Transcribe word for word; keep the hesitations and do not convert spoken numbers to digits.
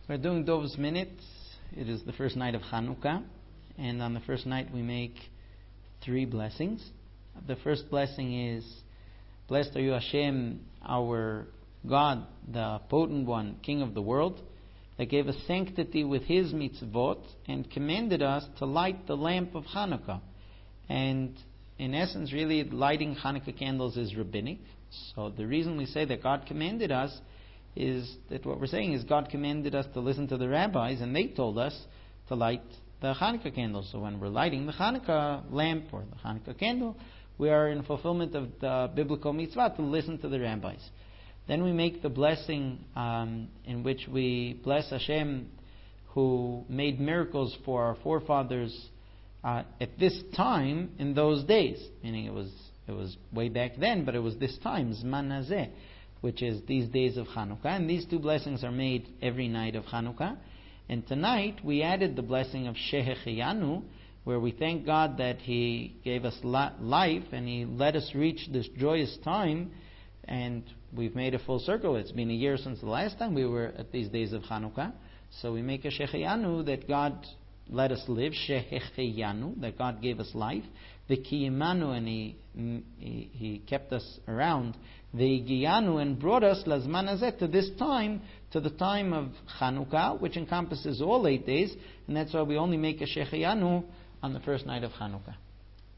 We're doing Dov's Minute. It is the first night of Hanukkah, and on the first night we make three blessings. The first blessing is, Blessed are you Hashem, our God, the potent one, King of the world, that gave us sanctity with His mitzvot and commanded us to light the lamp of Hanukkah. And in essence, really, lighting Hanukkah candles is rabbinic. So the reason we say that God commanded us is that what we're saying is God commanded us to listen to the rabbis, and they told us to light the Hanukkah candle. So when we're lighting the Hanukkah lamp or the Hanukkah candle, we are in fulfillment of the biblical mitzvah to listen to the rabbis. Then we make the blessing um, in which we bless Hashem, who made miracles for our forefathers uh, at this time in those days. Meaning it was it was way back then, but it was this time, Zman Hazeh, which is these days of Hanukkah. And these two blessings are made every night of Hanukkah. And tonight we added the blessing of Shehecheyanu, where we thank God that He gave us life and He let us reach this joyous time, and we've made a full circle. It's been a year since the last time we were at these days of Hanukkah. So we make a Shehecheyanu, that God let us live, Shehecheyanu, that God gave us life, V'kiyimanu, and he, he He kept us around, V'giyanu, and brought us Lazman Hazeh, to this time, to the time of Hanukkah, which encompasses all eight days, and that's why we only make a Shehecheyanu on the first night of Hanukkah.